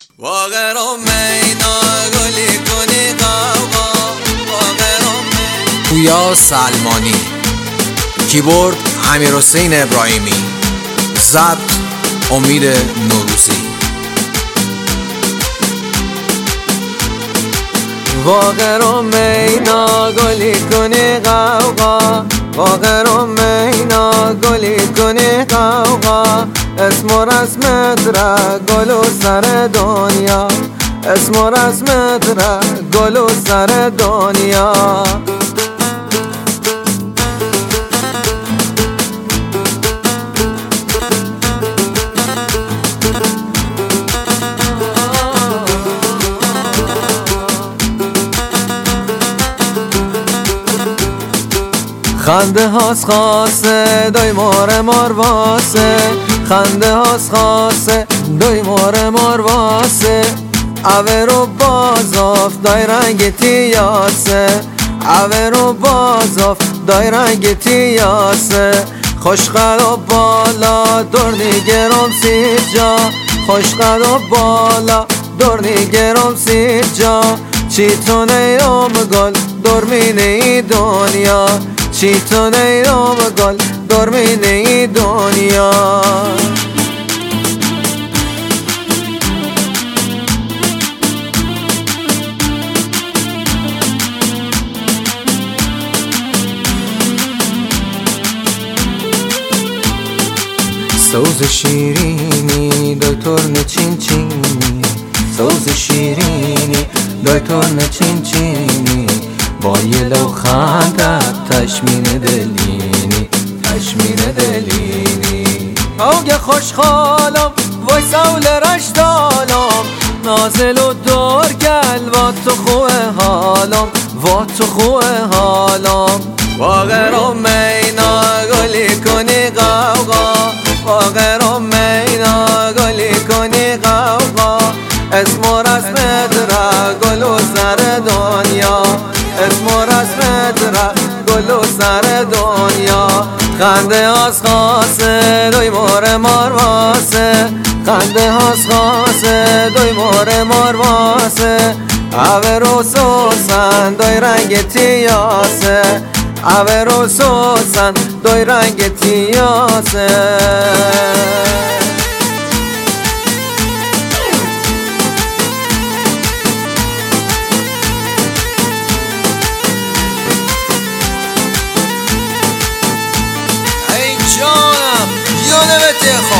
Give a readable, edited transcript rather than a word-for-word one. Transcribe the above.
واقرم مینا گلی کنی قوقا پویا سلمانی، کیبورد امیرحسین ابراهیمی، ضبط امید نوروزی. واقرم مینا گلی کنی قوقا واقرم مینا گلی کنی قوقا اسم و رسمت را گل و سر دنیا اسم و رسمت را گل و سر دنیا خنده هاست خاصه دای مار واسه خنده هاست خاصه دای مار واسه اوه رو بازاف دای رنگ تیاسه اوه رو بازاف دای رنگ تیاسه خوشقد و بالا دور نیگرم سیر جا خوشقد و بالا دور نیگرم سیر جا چی تو نیام گل دورمینه ای دنیا چی تو نیام گل دورمینه ای دنیا سوز شیرینی دکتر نچین چینی سوز شیرینی دکتر نچین چینی با یه لبخندت تشمین دلینی تشمین دلینی اوگه خوشحالم وای سول رشتالم نازل و دورگل و تو خوه حالم و تو خوه حالم واقرم مینا گلی کنی قوقا واقرم مینا گلی کنی قوقا اسم و رسمت را گل و سر دنیا اسم و رسمت را گل و سر دنیا خنده هاست خاصه دوی مار واسه خنده هاست خاصه دوی مار واسه اوه رو سوسن دوی رنگ تیاسه اوه رو سوسن دوی رنگ تیاسه جانم یادم